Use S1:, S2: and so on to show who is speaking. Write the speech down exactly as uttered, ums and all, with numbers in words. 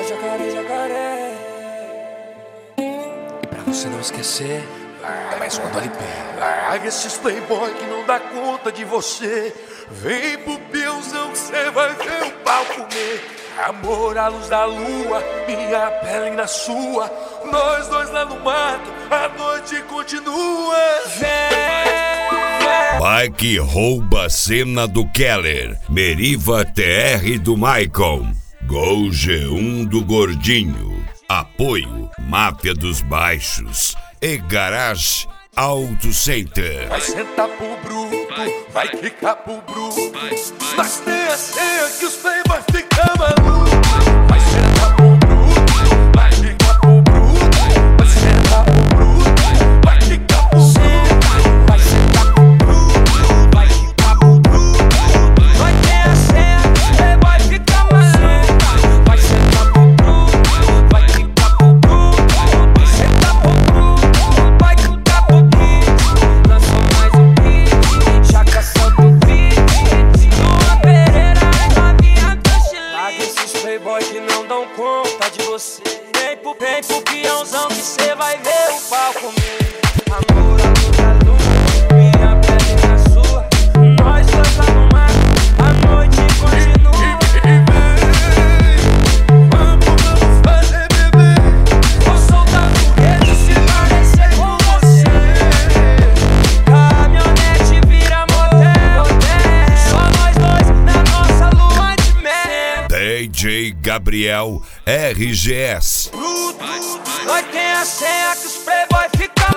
S1: jacaré, jacaré. E pra você não esquecer, vai, mas quando ele pega.
S2: Larga esses playboy que não dá conta de você. Vem pro Piãozão que cê vai ver o pau comer. Amor à luz da lua, minha pele na sua. Nós dois lá no mato, a noite continua.
S3: Mike rouba a cena do Keller. Meriva T R do Michael. Gol G um do Gordinho. Apoio Máfia dos Baixos e Garage Auto Center.
S2: Vai sentar pro bruto, vai quicar pro bruto. Mas tem a senha que os playboy ficam malucos. Vai sentar pro bruto, vai quicar pro bruto. Vai sentar pro bruto, vai quicar pro bruto.
S1: Vai sentar pro bruto, vai quicar pro bruto. Vai ter a senha que os playboy fica maluco. Vai sentar pro bruto, vai quicar pro bruto. Vai sentar pro bruto, vai quicar pro bruto. Lançou mais um beat, já caçando o beat. Luan Pereira é novinha do Chile. Larga esses playboy que não dão conta de você. Vem pro, vem pro Piãozão que cê vai ver o pau comer. Amor à luz da lua, minha pele na sua. Nós dois lá no mar, a noite continua.
S2: Vamos, vamos fazer bebê.
S1: Vou soltar foguete se parecer com você. Caminhonete vira motel. Só nós dois na nossa lua de mel.
S3: D J Gabriel R G S.
S1: Nós tem a senha que os playboy fica